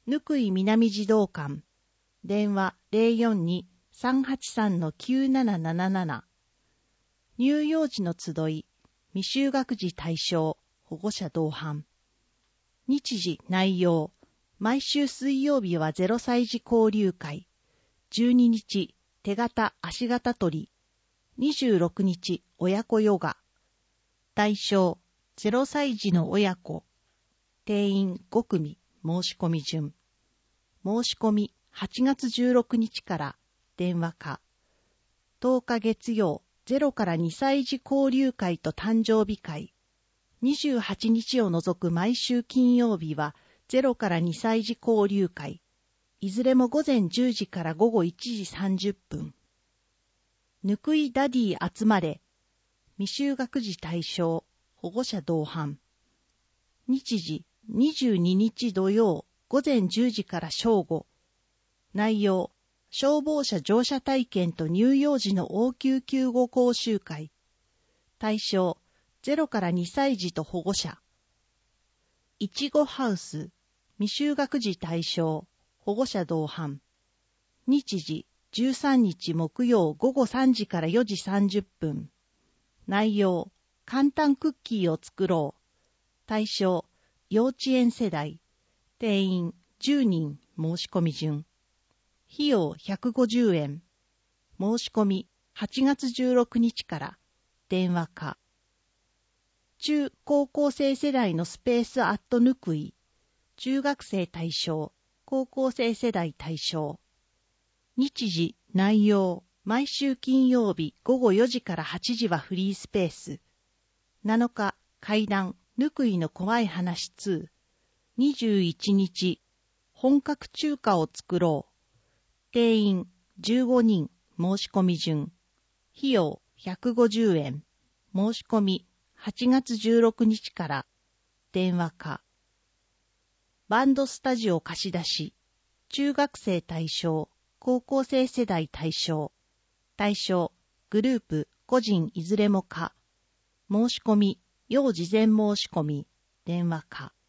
ぬい南児童館、電話 042-383-9777。乳幼児の集い、未就学児対象、保護者同伴。日時内容、毎週水曜日は0歳児交流会。12日、手形足形取り。26日、親子ヨガ。対象、0歳児の親子。定員5組、申し込み順。申し込み8月16日から電話か。10日月曜、0から2歳児交流会と誕生日会。28日を除く毎週金曜日は0から2歳児交流会。いずれも午前10時から午後1時30分。ぬくいダディ集まれ。未就学児対象、保護者同伴。日時22日土曜、午前10時から正午。内容、消防車乗車体験と乳幼児の応急救護講習会。対象、0から2歳児と保護者。いちごハウス、未就学児対象、保護者同伴。日時、13日木曜午後3時から4時30分。内容、簡単クッキーを作ろう。対象、幼稚園世代。定員10人、申し込み順。費用150円。申し込み8月16日から電話か。中高校生世代のスペースアットぬくい。中学生対象、高校生世代対象。日時、内容、毎週金曜日午後4時から8時はフリースペース。7日、怪談、ぬくいの怖い話2。21日、本格中華を作ろう。定員15人、申し込み順。費用150円。申し込み8月16日から電話か。バンドスタジオ貸し出し。中学生対象、高校生世代対象。対象、グループ、個人いずれもか。申し込み、要事前申し込み、電話か。